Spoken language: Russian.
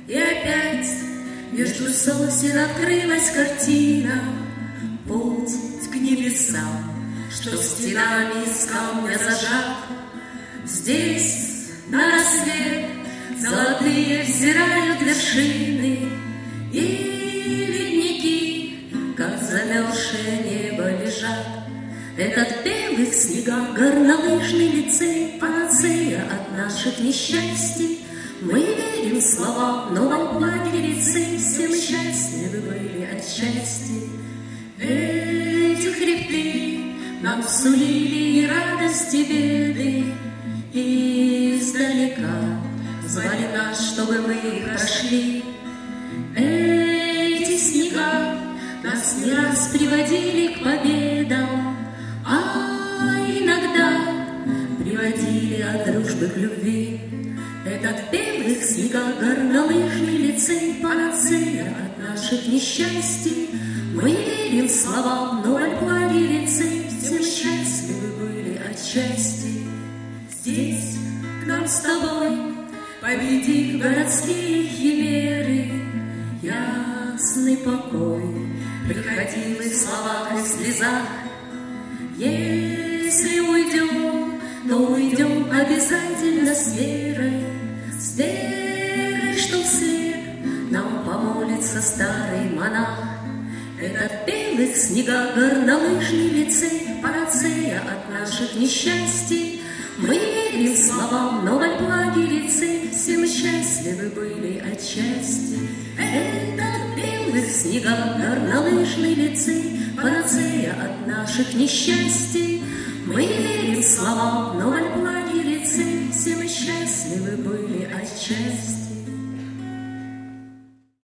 И опять между сосен открылась картина, путь к небесам, что стенами из камня зажат. Здесь на рассвет золотые взирают вершины, и ледники, как замерзшее небо, лежат. Этот белых снегах горнолыжный лицей, панацея от наших несчастий. Мы верим словам, но в лагере лицей все мы счастливы были отчасти. Эти хребты нам сулили и радости, и беды, и издалека звали нас, чтобы мы их прошли. Эти снега нас не раз приводили к победам, а иногда приводили от дружбы к любви. Этот белых снегах горнолыжный лицей, панацея от наших несчастий. Мы верим словам, но в лагере лицей все мы счастливы были отчасти. Здесь к нам с тобой, победив городские химеры, ясный покой приходил и в словах, и в слезах. Если уйдем, то уйдем обязательно с верой, что вслед нам помолится старый монах. Этот белых снегах горнолыжный лицей, панацея от наших несчастий. Мы верим словам, но в лагере лицей все мы счастливы были отчасти. Этот белых снегах горнолыжный лицей, панацея от наших несчастий. Мы верим словам, но в лагере лицей все мы счастливы были отчасти.